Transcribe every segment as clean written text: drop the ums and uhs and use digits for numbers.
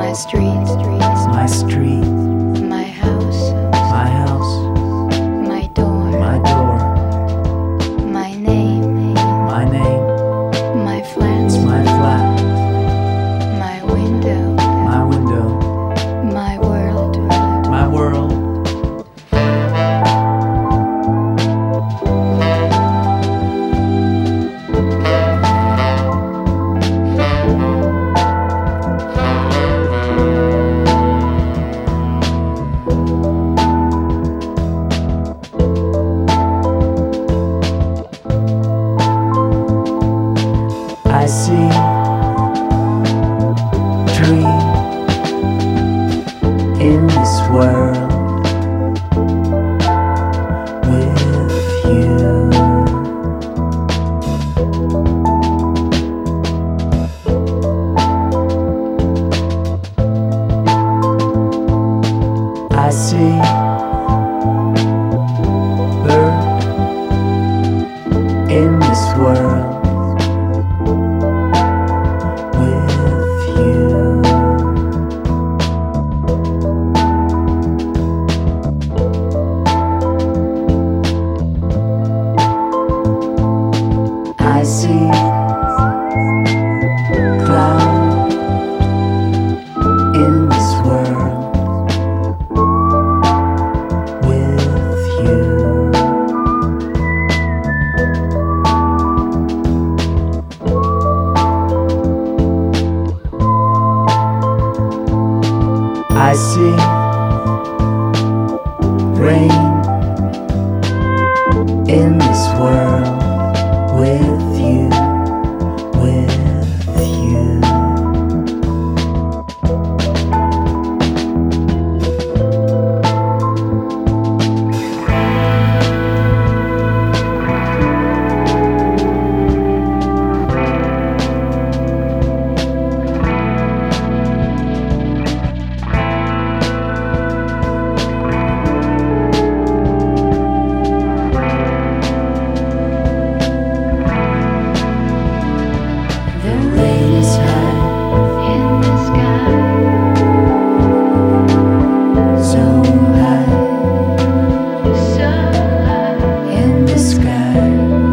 My street, my street, my house, my house, my door, my door, my name, my name, my flat, my flat, my window, my window, my world. my world. I see dream in this world with you. I see bird in this world with you. I see cloud in this world with you. I see rain in this world with you, with you. The rain is high in the sky, So high so high. in the sky,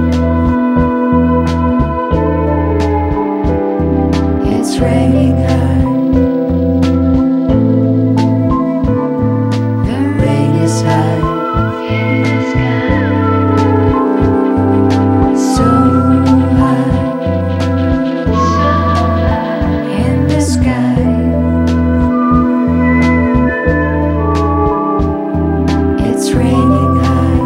it's raining high. The rain is high, In the sky, so high so high. in the sky, it's raining high.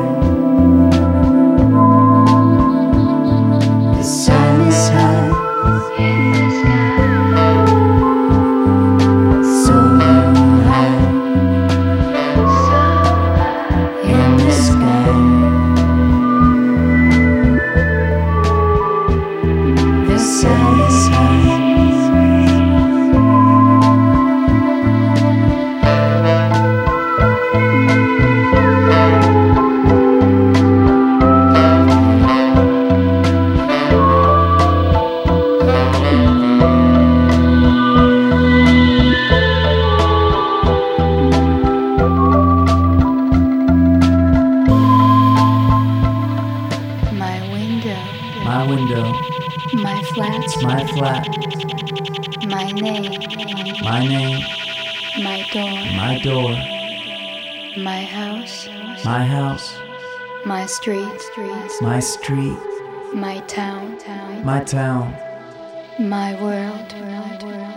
The sun is high, In the sky, so high so high. in the sky. The sun is high. My window, My window, my flat, my flat, my name, my name, my door, my door, my house, my house, my street, my street, my town, my town, my world.